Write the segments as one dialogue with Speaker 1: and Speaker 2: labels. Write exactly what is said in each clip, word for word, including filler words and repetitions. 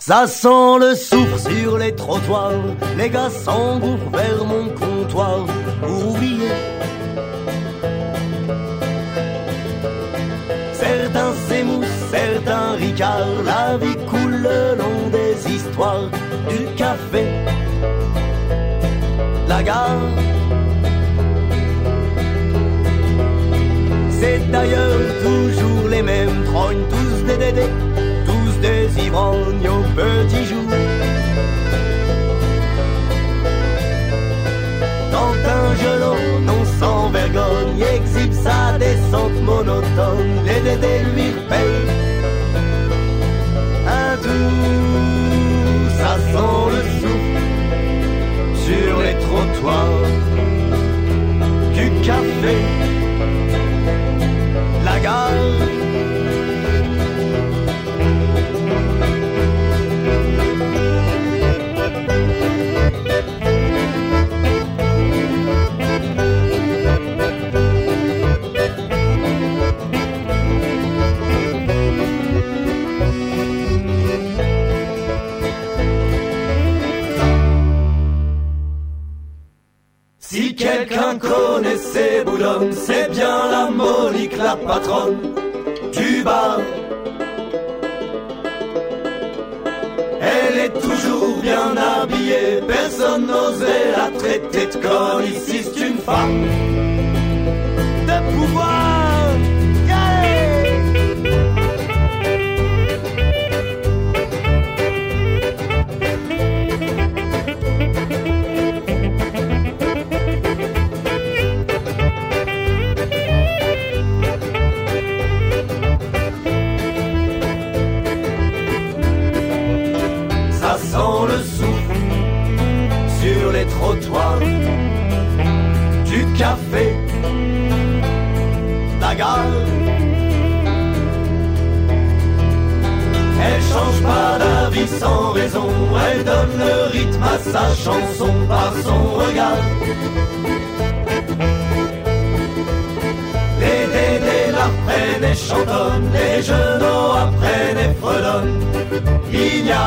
Speaker 1: Ça sent le soufre sur les trottoirs, les gars s'engouffrent vers mon comptoir pour oublier. Certains s'émoussent, certains ricardent, la vie coule le long des histoires du café, la gare. C'est d'ailleurs toujours les mêmes trognes, tous des dédés, tous des ivrognes au petit jour. Quand un jeune homme, non sans vergogne, exhibe sa descente monotone, les dédés lui repayent un tour. Ça sent le souffle sur les trottoirs du café, la gare. Si quelqu'un connaissait Boulogne, c'est bien la Monique, la patronne du bar. Elle est toujours bien habillée, personne n'osait la traiter de conne. Ici c'est une femme de pouvoir. Yeah! Ça sent le souffle sur les trottoirs du café, la gare. Elle change pas d'avis sans raison, elle donne le rythme à sa chanson par son regard. Les dédés la prennent et chantonnent, les genoux apprennent et fredonnent. Il y a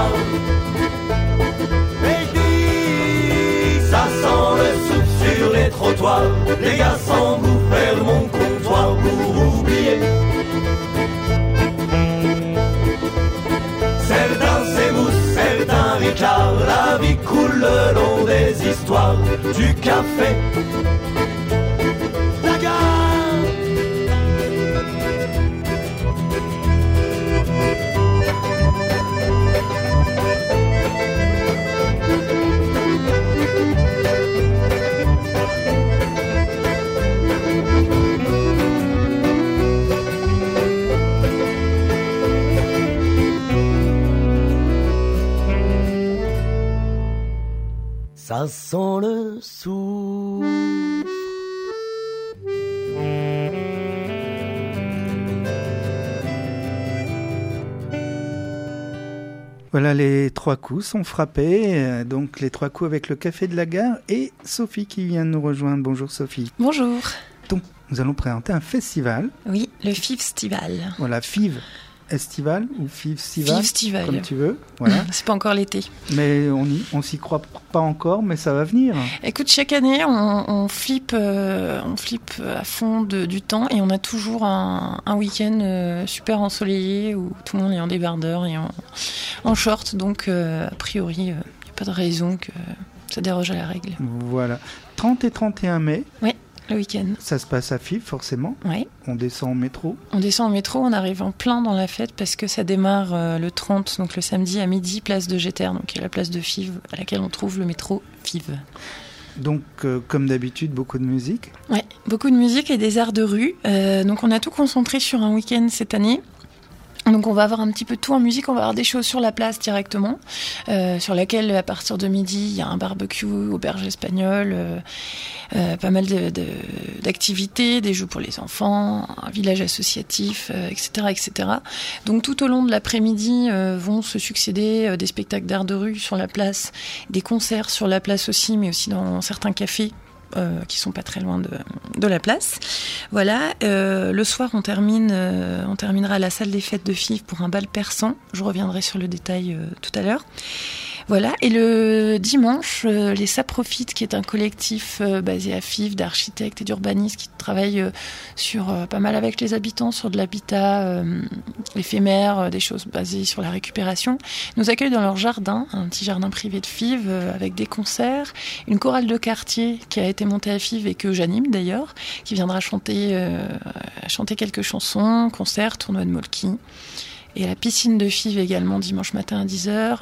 Speaker 1: ça sent le souffle sur les trottoirs, les gars s'engouffrent vers mon comptoir pour oublier. Certains s'émoussent, certains ricardent, la vie coule le long des histoires du café, la gare. Ça sent le soufre.
Speaker 2: Voilà, les trois coups sont frappés, donc les trois coups avec le café de la gare et Sophie qui vient de nous rejoindre. Bonjour Sophie.
Speaker 3: Bonjour.
Speaker 2: Donc nous allons présenter un festival.
Speaker 3: Oui, le Fiv'stival.
Speaker 2: Voilà, Fiv Estival ou Fiv'stival,
Speaker 3: Fiv'stival,
Speaker 2: comme tu veux. Voilà.
Speaker 3: C'est pas encore l'été.
Speaker 2: Mais on y, on s'y croit pas encore, mais ça va venir.
Speaker 3: Écoute, chaque année, on, on flippe, euh, on flippe à fond de, du temps et on a toujours un, un week-end euh, super ensoleillé où tout le monde est en débardeur et en, en short. Donc, euh, a priori, il euh, n'y a pas de raison que ça déroge à la règle.
Speaker 2: Voilà. trente et trente et un mai.
Speaker 3: Oui. Le week-end.
Speaker 2: Ça se passe à Fives, forcément.
Speaker 3: Oui.
Speaker 2: On descend en métro.
Speaker 3: On descend en métro, on arrive en plein dans la fête parce que ça démarre euh, le trente, donc le samedi à midi, place de Jeter, donc qui est la place de Fives, à laquelle on trouve le métro Fives.
Speaker 2: Donc, euh, comme d'habitude, beaucoup de musique.
Speaker 3: Oui, beaucoup de musique et des arts de rue. Euh, donc, on a tout concentré sur un week-end cette année. Donc on va avoir un petit peu de tout en musique, on va avoir des choses sur la place directement, euh, sur laquelle à partir de midi il y a un barbecue, auberge espagnole, euh, euh, pas mal de, de, d'activités, des jeux pour les enfants, un village associatif, euh, et cetera, et cetera. Donc tout au long de l'après-midi euh, vont se succéder euh, des spectacles d'art de rue sur la place, des concerts sur la place aussi, mais aussi dans certains cafés euh, qui sont pas très loin de, de la place. Voilà. Euh, le soir, on termine, euh, on terminera à la salle des fêtes de Fives pour un bal persan. Je reviendrai sur le détail euh, tout à l'heure. Voilà, et le dimanche, euh, les Saprofites, qui est un collectif euh, basé à Fives d'architectes et d'urbanistes qui travaillent euh, sur euh, pas mal avec les habitants, sur de l'habitat euh, éphémère, euh, des choses basées sur la récupération, nous accueillent dans leur jardin, un petit jardin privé de Fives, euh, avec des concerts, une chorale de quartier qui a été montée à Fives et que j'anime d'ailleurs, qui viendra chanter, euh, chanter quelques chansons, concerts, tournoi de molki. Et à la piscine de Fives également, dimanche matin à dix heures,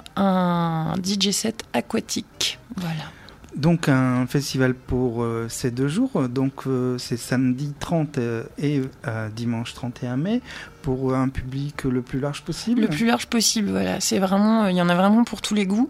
Speaker 3: un D J set aquatique. Voilà.
Speaker 2: Donc un festival pour euh, ces deux jours, donc euh, c'est samedi trente euh, et euh, dimanche trente et un mai, pour un public le plus large possible.
Speaker 3: Le plus large possible, voilà. C'est vraiment, il y en a vraiment pour tous les goûts.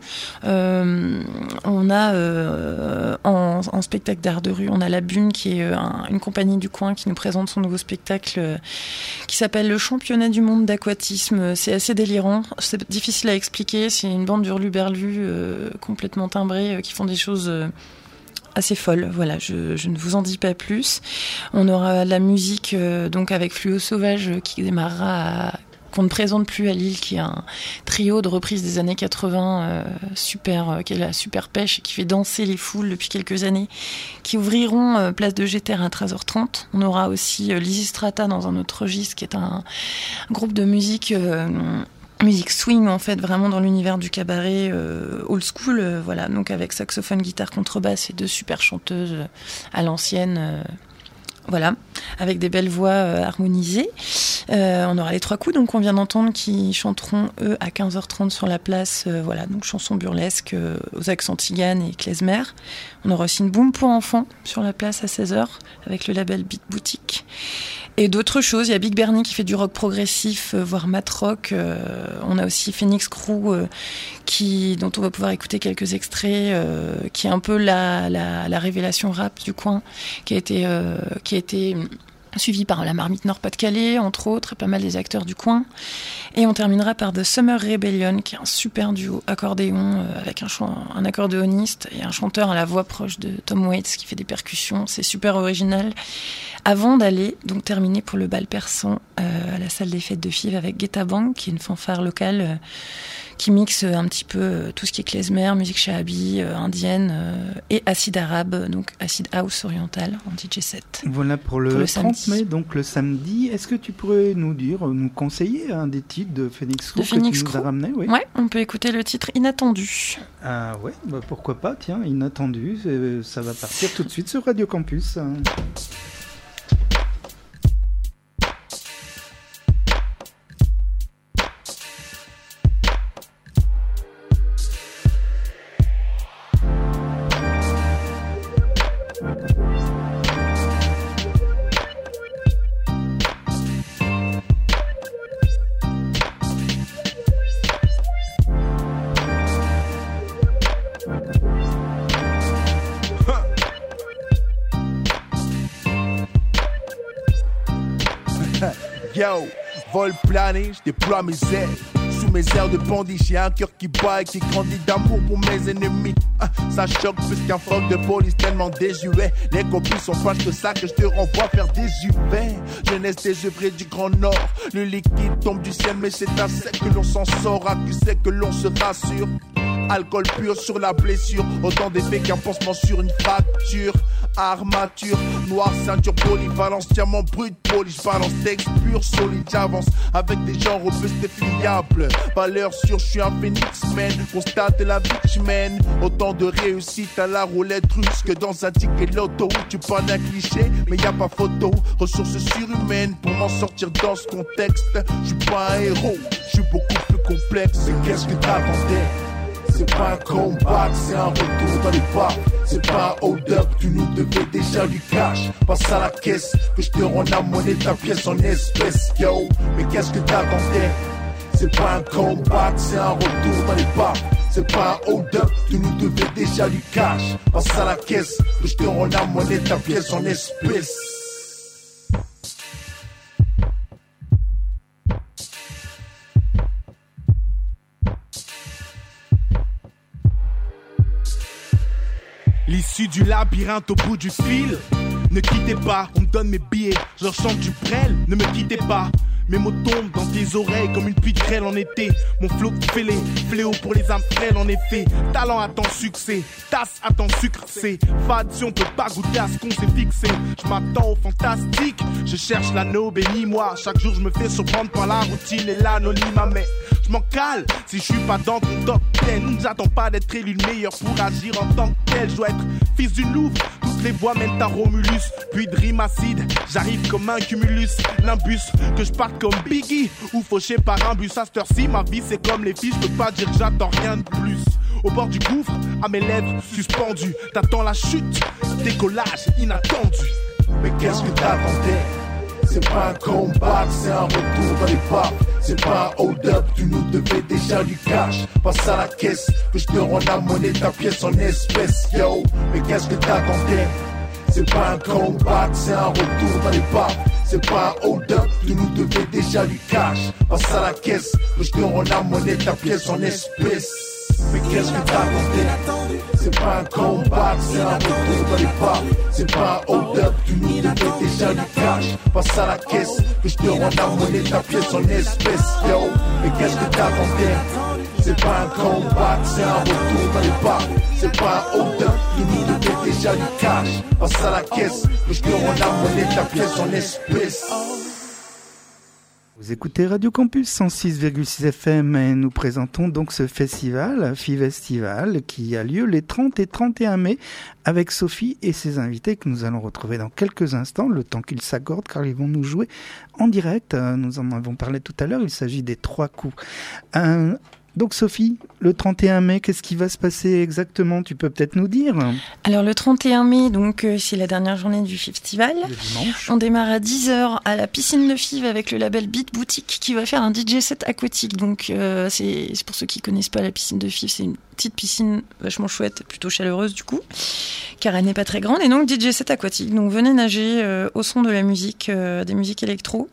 Speaker 3: Euh, on a euh, en, en spectacle d'art de rue, on a La Bune, qui est un, une compagnie du coin qui nous présente son nouveau spectacle euh, qui s'appelle le Championnat du monde d'aquatisme. C'est assez délirant, c'est difficile à expliquer. C'est une bande d'hurluberlus euh, complètement timbrés euh, qui font des choses euh, assez folle, voilà, je, je ne vous en dis pas plus. On aura la musique euh, donc avec Fluo Sauvage euh, qui démarrera à, qu'on ne présente plus à Lille, qui est un trio de reprises des années quatre-vingts, euh, super, euh, qui est la super pêche et qui fait danser les foules depuis quelques années, qui ouvriront euh, place de Géter à treize heures trente. On aura aussi euh, Lysistrata dans un autre registre, qui est un, un groupe de musique euh, musique swing, en fait, vraiment dans l'univers du cabaret euh, old school, euh, voilà, donc avec saxophone, guitare, contrebasse et deux super chanteuses euh, à l'ancienne, euh, voilà, avec des belles voix euh, harmonisées. Euh, on aura les trois coups, donc on vient d'entendre, qui chanteront eux à quinze heures trente sur la place, euh, voilà, donc chansons burlesques euh, aux accents tziganes et klezmer. On aura aussi une boom pour enfants sur la place à seize heures avec le label Beat Boutique. Et d'autres choses, il y a Big Bernie qui fait du rock progressif, euh, voire mat rock. Euh, on a aussi Phoenix Crew, euh, qui, dont on va pouvoir écouter quelques extraits, euh, qui est un peu la, la, la révélation rap du coin, qui a été, euh, qui a été suivi par la Marmite Nord-Pas-de-Calais, entre autres, et pas mal des acteurs du coin. Et on terminera par The Summer Rebellion, qui est un super duo accordéon, euh, avec un, ch- un accordéoniste et un chanteur à la voix proche de Tom Waits, qui fait des percussions. C'est super original. Avant d'aller, donc terminer pour le bal persan euh, à la salle des fêtes de Fives avec Guetta Bang, qui est une fanfare locale euh, qui mixe un petit peu euh, tout ce qui est klezmer, musique shahabi, euh, indienne euh, et acid arabe, donc acid house oriental en D J set.
Speaker 2: Voilà pour le, pour le trente mai, donc le samedi. Est-ce que tu pourrais nous dire, nous conseiller un des titres de Phoenix Crew
Speaker 3: de Phoenix
Speaker 2: que tu nous as ramené? Oui.
Speaker 3: Ouais, on peut écouter le titre Inattendu.
Speaker 2: Ah ouais, bah pourquoi pas, tiens, Inattendu, ça va partir tout de suite sur Radio Campus.
Speaker 4: Yo, vol plané, je déploie mes ailes. Sous mes airs de bandit, j'ai un cœur qui bat et qui grandit d'amour pour mes ennemis. Ah, ça choque plus qu'un froc de police tellement désuet. Les copies sont proches de ça que je te renvoie faire des uvets. Jeunesse désœuvrée du Grand Nord. Le liquide tombe du ciel, mais c'est à sec que l'on s'en sort. Accusé que l'on se rassure. Alcool pur sur la blessure. Autant d'effets qu'un pansement sur une fracture. Armature, noire, ceinture polyvalence, diamant brut, poli, j'balance texte pur, solide, j'avance avec des gens robustes et fiables. Valeur sûre, je suis un phénix man, constate la vie que je mène. Autant de réussite à la roulette russe que dans un ticket loto. Tu parles d'un cliché, mais y a pas photo. Ressources surhumaines pour m'en sortir dans ce contexte. Je suis pas un héros, je suis beaucoup plus complexe. Mais qu'est-ce que t'attendais? C'est pas un combat, c'est un retour dans les pas. C'est pas un hold-up, tu nous devais déjà du cash. Passe à la caisse, que je te rende la monnaie, ta pièce en espèces, yo. Mais qu'est-ce que t'attendais? C'est pas un combat, c'est un retour dans les pas. C'est pas un hold-up, tu nous devais déjà du cash. Passe à la caisse, que je te rende la monnaie, ta pièce en espèces. l'issue du labyrinthe au bout du fil. Ne quittez pas, on me donne mes billets, je leur chante du prêle, ne me quittez pas. Mes mots tombent dans tes oreilles comme une pluie de grêle en été. Mon flow fêlé, fléau pour les âmes frêles en effet. Talent attend succès, tasse attend sucre, c'est fade si on peut pas goûter à ce qu'on s'est fixé. Je m'attends au fantastique, je cherche l'anneau, bénis-moi. Chaque jour je me fais surprendre par la routine et l'anonymat, mais je m'en cale si je suis pas dans ton top dix. J'attends pas d'être élu le meilleur pour agir en tant que tel. Je dois être fils d'une louve, toutes les voies mènent à Romulus. Puis de rime acide, j'arrive comme un cumulus. Nimbus, que je parte comme Biggie ou fauché par un bus. À cette heure-ci, ma vie c'est comme les filles, je peux pas dire que j'attends rien de plus. Au bord du gouffre, à mes lèvres suspendues, t'attends la chute, décollage inattendu.
Speaker 5: Mais qu'est-ce que t'attendais? C'est pas un combat, c'est un retour dans les bars. C'est pas un hold-up, tu nous devais déjà du cash. Passe à la caisse, que je te rends la monnaie, ta pièce en espèces, yo. Mais qu'est-ce que t'attendais? C'est pas un combat, c'est un retour dans les bars. C'est pas un hold-up, tu nous devais déjà du cash. Passe à la caisse, que je te rends la monnaie, ta pièce en espèces. Mais qu'est-ce que t'attendais? C'est pas un combat, c'est un retour dans les bars. C'est pas un hold-up, tu nous devais déjà du cash. Passe à la caisse, que je te rends la monnaie, ta pièce en espèces, yo. Mais qu'est-ce que t'attendais? C'est pas un combat, c'est un retour dans les bars. C'est pas un hold-up, tu nous devais déjà du cash. Passe à la caisse, que je te rends la monnaie, ta pièce en espèces.
Speaker 2: Vous écoutez Radio Campus cent six virgule six F M et nous présentons donc ce festival, Fivestival, qui a lieu les trente et trente et un mai avec Sophie et ses invités que nous allons retrouver dans quelques instants, le temps qu'ils s'accordent car ils vont nous jouer en direct. Nous en avons parlé tout à l'heure, il s'agit des trois coups. Un... Donc Sophie, le trente et un mai, qu'est-ce qui va se passer exactement? Tu peux peut-être nous dire?
Speaker 3: Alors le trente et un mai, donc euh, c'est la dernière journée du festival.
Speaker 2: Le dimanche.
Speaker 3: On démarre à dix heures à la piscine de Fives avec le label Beat Boutique qui va faire un D J set aquatique. Donc euh, c'est, c'est pour ceux qui connaissent pas la piscine de Fives, c'est une petite piscine vachement chouette, plutôt chaleureuse du coup, car elle n'est pas très grande. Et donc D J set aquatique. Donc venez nager euh, au son de la musique, euh, des musiques électro.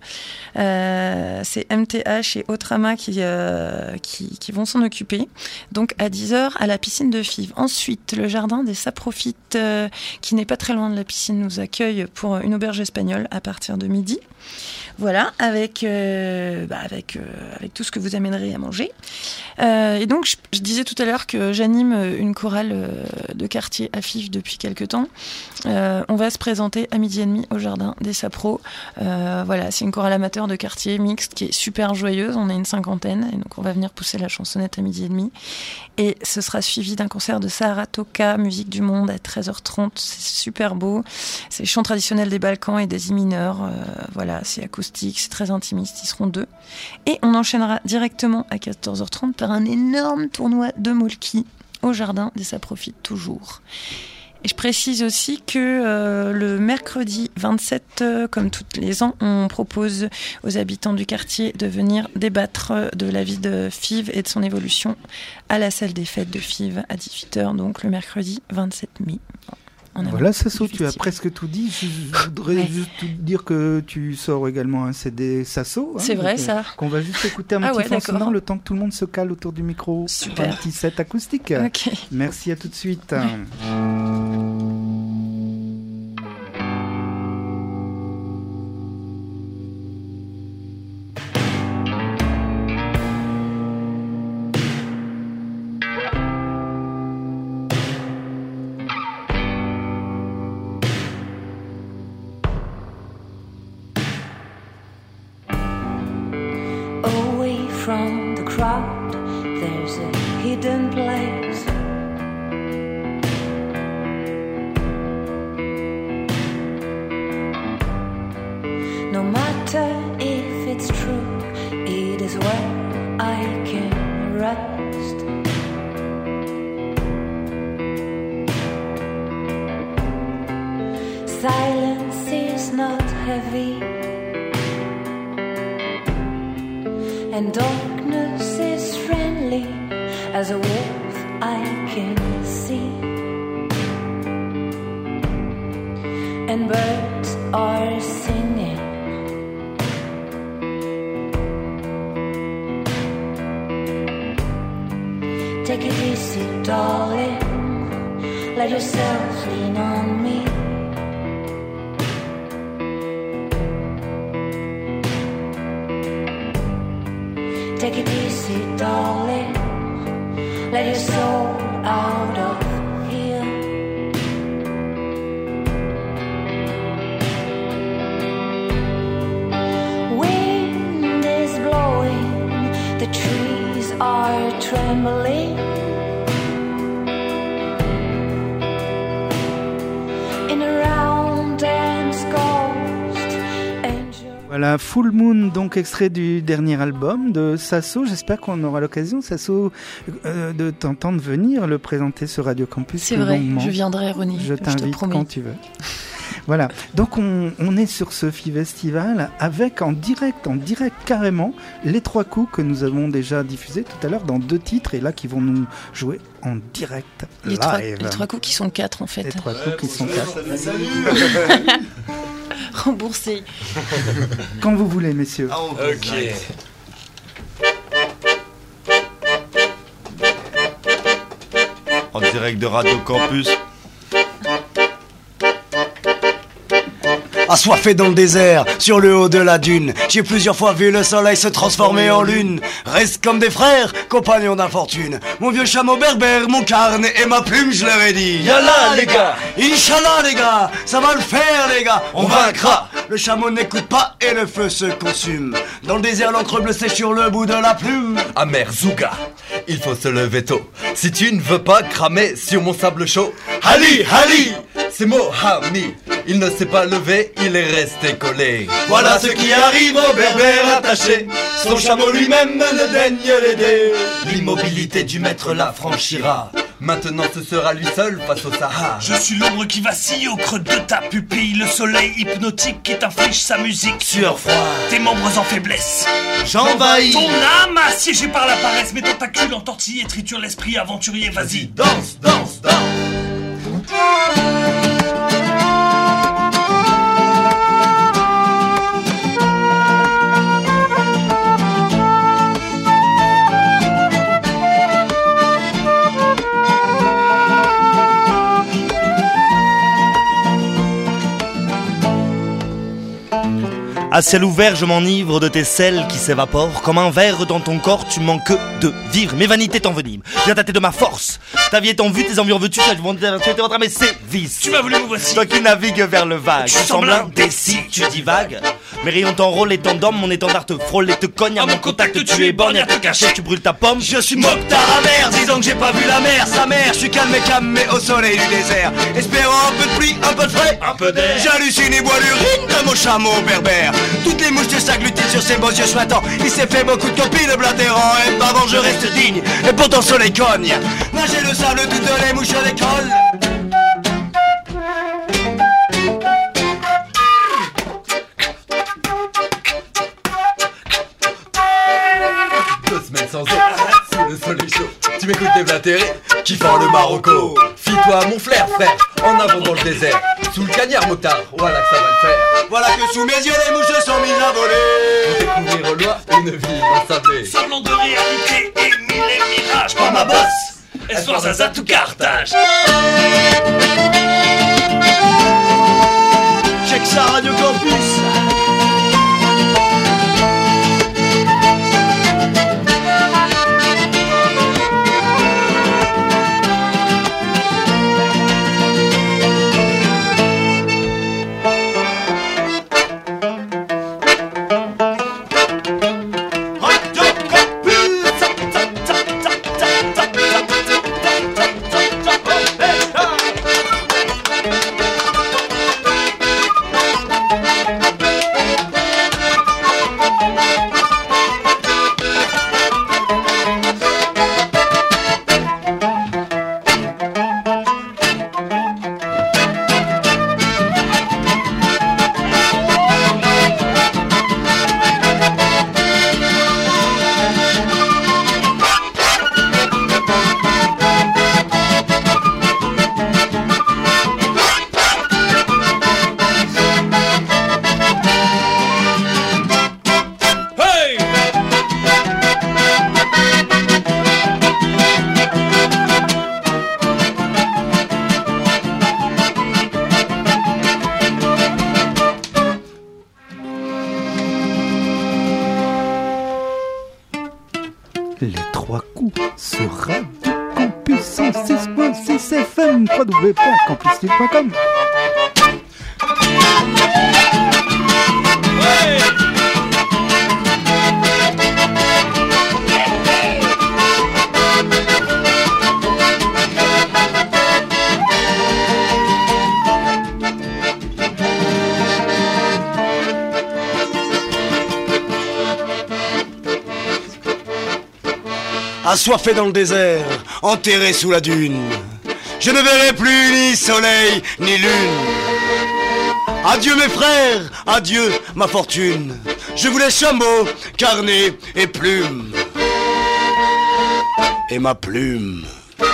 Speaker 3: Euh, c'est M T H et Otrama qui, euh, qui, qui vont s'en occuper. Donc à dix heures à la piscine de Fives. Ensuite, le jardin des Saprofites, euh, qui n'est pas très loin de la piscine, nous accueille pour une auberge espagnole à partir de midi. Voilà, avec, euh, bah avec, euh, avec tout ce que vous amènerez à manger. Euh, et donc, je, je disais tout à l'heure que j'anime une chorale euh, de quartier à Fives depuis quelques temps. Euh, on va se présenter à midi et demi au jardin des Sapros. Euh, voilà, c'est une chorale amateur de quartier mixte qui est super joyeuse. On est une cinquantaine et donc on va venir pousser la chansonnette à midi et demi. Et ce sera suivi d'un concert de Saratoga, musique du monde, à treize heures trente. C'est super beau. C'est les chants traditionnels des Balkans et des I mineurs. Euh, voilà, c'est acoustique, c'est très intimiste. Ils seront deux. Et on enchaînera directement à quatorze heures trente par un énorme tournoi de Molki au jardin des Saprofites toujours. Et je précise aussi que euh, le mercredi vingt-sept, euh, comme tous les ans, on propose aux habitants du quartier de venir débattre de la vie de Fives et de son évolution à la salle des fêtes de Fives à dix-huit heures, donc le mercredi vingt-sept mai.
Speaker 2: Voilà, Sasso, tu as presque tout dit. Je, je voudrais ouais. juste te dire que tu sors également un C D Sasso. Hein,
Speaker 3: c'est vrai, ça.
Speaker 2: Qu'on va juste écouter un ah petit ouais, fond sonore le temps que tout le monde se cale autour du micro.
Speaker 3: Super.
Speaker 2: Un petit set acoustique.
Speaker 3: Okay.
Speaker 2: Merci, à tout de suite.
Speaker 3: Ouais.
Speaker 6: From the crowd, there's a hidden place. No matter if it's true, it is where I can rest. Silence is not heavy, and darkness is friendly as a wolf I can see, and birds are singing. Take it easy, darling, let yourself lean on me. Take it easy, darling. Let your soul out of here. Wind is blowing, the trees are trembling. In a round dance ghost angel.
Speaker 2: Voilà, Full Moon, donc extrait du dernier album de Sasso. J'espère qu'on aura l'occasion, Sasso, euh, de t'entendre venir le présenter sur Radio Campus.
Speaker 3: C'est vrai,
Speaker 2: longuement.
Speaker 3: je viendrai, Ronnie.
Speaker 2: Je t'invite
Speaker 3: te promets.
Speaker 2: quand tu veux. Voilà, donc on, on est sur ce festival avec en direct, en direct carrément, les trois coups que nous avons déjà diffusés tout à l'heure dans deux titres et là qui vont nous jouer en direct
Speaker 3: Les
Speaker 2: live.
Speaker 3: trois, les trois coups qui sont quatre en fait.
Speaker 2: Les trois coups qui sont quatre.
Speaker 3: Remboursés.
Speaker 2: Quand vous voulez, messieurs.
Speaker 1: Ok. En direct de Radio Campus.
Speaker 7: Assoiffé dans le désert, sur le haut de la dune, j'ai plusieurs fois vu le soleil se transformer en lune. Reste comme des frères, compagnons d'infortune. Mon vieux chameau berbère, mon carnet et ma plume, je leur ai dit.
Speaker 1: Yallah les gars,
Speaker 7: Inch'Allah les gars, ça va le faire les gars,
Speaker 1: on vaincra.
Speaker 7: Le chameau n'écoute pas et le feu se consume. Dans le désert, l'encre bleue sèche sur le bout de la plume.
Speaker 1: Amer Zouga, il faut se lever tôt. Si tu ne veux pas cramer sur mon sable chaud. Ali, Ali, c'est Mohamed. Il ne s'est pas levé, il est resté collé. Voilà ce qui arrive au berbère attaché. Son chameau lui-même ne daigne l'aider. L'immobilité du maître la franchira. Maintenant ce sera lui seul face au Sahara.
Speaker 8: Je suis l'ombre qui vacille au creux de ta pupille. Le soleil hypnotique qui t'inflige sa musique.
Speaker 1: Sueur froide,
Speaker 8: Tes membres en faiblesse.
Speaker 1: j'envahis.
Speaker 8: Ton âme assiégée par la paresse. Mes tentacules entortillés triturent l'esprit aventurier. Vas-y.
Speaker 1: Danse, danse, danse.
Speaker 9: À ciel ouvert, je m'enivre de tes sels qui s'évaporent. Comme un verre dans ton corps, tu manques de vivre. Mes vanités t'enveniment, viens tâter de ma force. Ta vie est en vue, tes envies en veux-tu, ça, tu étais entraîné, c'est vice.
Speaker 8: Tu m'as voulu, me voici.
Speaker 9: Toi qui navigues vers le vague,
Speaker 8: Tu
Speaker 9: tu sembles
Speaker 8: sembles
Speaker 9: indécis, tu divagues. Mes rayons t'enrôlent et t'endorment, mon étendard te frôle et te cogne. À mon contact, tu es borgne à te cacher, tu brûles ta pomme.
Speaker 7: Je suis Mokhtar amer, disons que j'ai pas vu la mer, sa mère. Je suis calme et calme, mais au soleil du désert. Espérant un peu de pluie, un peu de frais,
Speaker 8: Un peu d'air.
Speaker 7: j'hallucine et bois l'urine de mon chameau berbère. Toutes les mouches de s'agglutinent sur ses beaux yeux choitants. Il s'est fait beaucoup de copines blatérants. Et pardon, je reste digne, et pourtant le soleil cogne. Nager le sable, toutes les mouches à l'école.
Speaker 1: Deux semaines sans eau, sous le soleil chaud. Tu m'écoutes déblatérer, kiffant le Marocco. Fie-toi mon flair, frère, en avant dans le désert. Sous le cagnard, Mokhtar, voilà que ça va le faire.
Speaker 7: Voilà que sous mes yeux les mouches se sont mises à voler.
Speaker 1: Découvrir au loin une ville ensablée.
Speaker 8: Semblant de réalité et mille et mirages. Par ma bosse, espoir Zaza tout cartage.
Speaker 7: Check ça, Radio Campus.
Speaker 2: Campus cent six virgule six F M, w w w point campus sud point com.
Speaker 7: Assoiffé dans le désert, enterré sous la dune, je ne verrai plus ni soleil ni lune. Adieu mes frères, adieu ma fortune, je voulais chameau, carnet et plume. Et ma plume.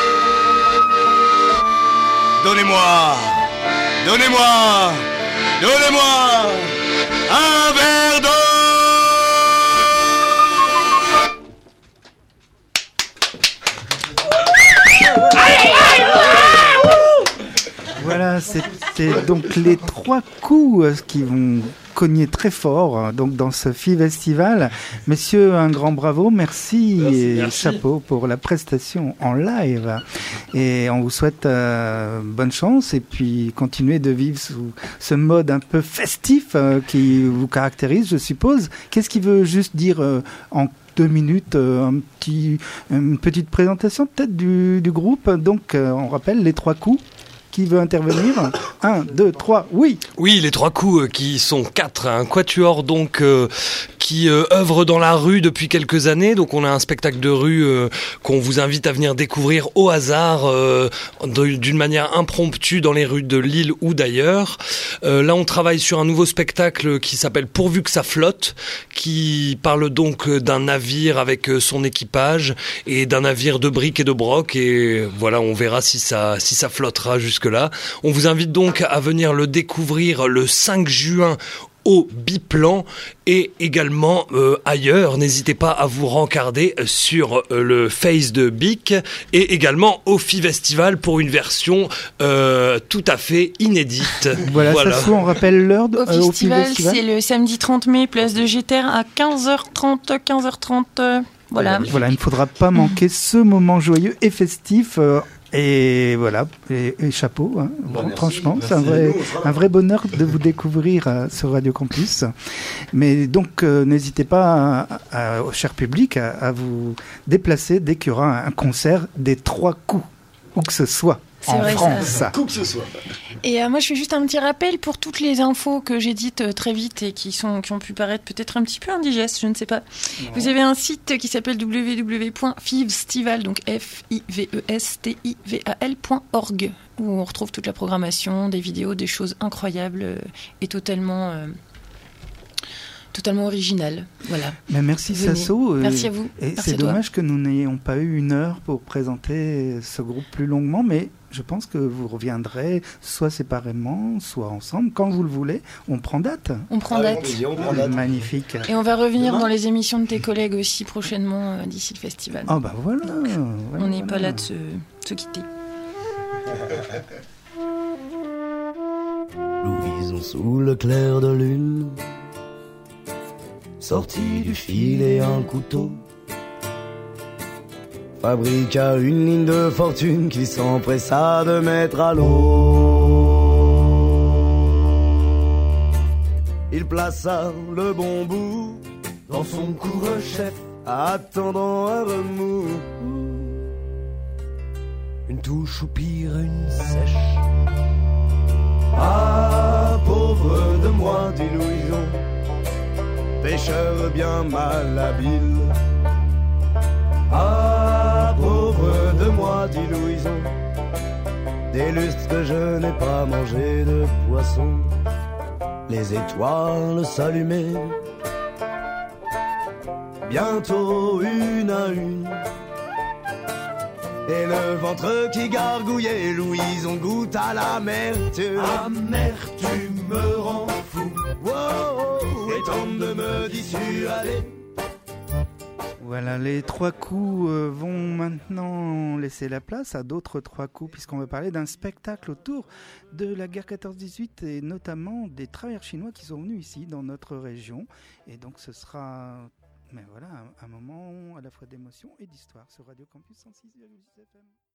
Speaker 7: Donnez-moi, donnez-moi, donnez-moi un verre d'eau.
Speaker 2: Voilà, c'était donc les trois coups qui vont cogner très fort donc dans ce festival. Messieurs, un grand bravo, merci, merci et merci. Chapeau pour la prestation en live. Et on vous souhaite euh, bonne chance et puis continuez de vivre sous ce mode un peu festif euh, qui vous caractérise, je suppose. Qu'est-ce qu'il veut juste dire euh, en deux minutes, euh, un petit, une petite présentation peut-être du, du groupe. Donc, euh, on rappelle les trois coups. Qui veut intervenir? Un, deux, trois, oui.
Speaker 10: Oui, les trois coups euh, qui sont quatre. Un quatuor donc euh, qui euh, œuvre dans la rue depuis quelques années. Donc on a un spectacle de rue euh, qu'on vous invite à venir découvrir au hasard, euh, d'une manière impromptue dans les rues de Lille ou d'ailleurs. Euh, là on travaille sur un nouveau spectacle qui s'appelle Pourvu que ça flotte, qui parle donc d'un navire avec son équipage et d'un navire de briques et de broc. Et voilà, on verra si ça, si ça flottera jusque là. On vous invite donc à venir le découvrir le cinq juin au Biplan et également euh, ailleurs. N'hésitez pas à vous rencarder sur euh, le Face de Bic et également au Fivestival pour une version euh, tout à fait inédite.
Speaker 2: Voilà, voilà. Ça se on rappelle l'heure de,
Speaker 3: au,
Speaker 2: euh,
Speaker 3: festival,
Speaker 2: au Fivestival.
Speaker 3: C'est le samedi trente mai, place de Géter à quinze heures trente, quinze heures trente. Euh, voilà.
Speaker 2: Voilà, il ne faudra pas manquer ce moment joyeux et festif. Euh, Et voilà, et, et chapeau, hein. Bon, bon, franchement, c'est un vrai, un vrai bonheur de vous découvrir euh, sur Radio Campus. Mais donc, euh, n'hésitez pas, à, à, au cher public, à, à vous déplacer dès qu'il y aura un, un concert des trois coups, où que ce soit.
Speaker 3: C'est
Speaker 2: en
Speaker 3: vrai,
Speaker 2: France.
Speaker 3: Ça.
Speaker 2: Où que ce soit.
Speaker 3: Et euh, moi, je fais juste un petit rappel pour toutes les infos que j'ai dites euh, très vite et qui, sont, qui ont pu paraître peut-être un petit peu indigestes, je ne sais pas. Non. Vous avez un site qui s'appelle w w w point fivestival, donc F I V E S T I V A L point org, où on retrouve toute la programmation, des vidéos, des choses incroyables euh, et totalement... Euh, totalement original, voilà.
Speaker 2: Mais merci Venez. Sasso.
Speaker 3: Merci à vous.
Speaker 2: Et
Speaker 3: merci
Speaker 2: c'est dommage que nous n'ayons pas eu une heure pour présenter ce groupe plus longuement, mais je pense que vous reviendrez soit séparément, soit ensemble, quand vous le voulez. On prend date.
Speaker 3: On prend date.
Speaker 2: On prend date. Magnifique.
Speaker 3: Et on va revenir Demain. dans les émissions de tes collègues aussi prochainement euh, d'ici le festival.
Speaker 2: Ah bah voilà. Donc,
Speaker 3: voilà on n'est voilà. pas là de se, de se quitter.
Speaker 11: Louison sous le clair de lune, sorti du fil et un couteau, fabriqua une ligne de fortune qui s'empressa de mettre à l'eau. Il plaça le bon bout dans son couvre-chef, attendant un remous, une touche ou pire une sèche. Ah, pauvre de moi, dit Louison, pêcheur bien mal habile. Ah, pauvre de moi, dit Louison, des lustres que je n'ai pas mangé de poisson. Les étoiles s'allumaient, bientôt une à une, et le ventre qui gargouillait, Louison goûte à l'amertume. Amertume me rend fou, wow, et tente de me dissuader.
Speaker 2: Voilà, les trois coups euh, vont maintenant laisser la place à d'autres trois coups, puisqu'on va parler d'un spectacle autour de la guerre quatorze dix-huit et notamment des travailleurs chinois qui sont venus ici dans notre région. Et donc ce sera mais voilà, un, un moment à la fois d'émotion et d'histoire sur Radio Campus cent six virgule six F M.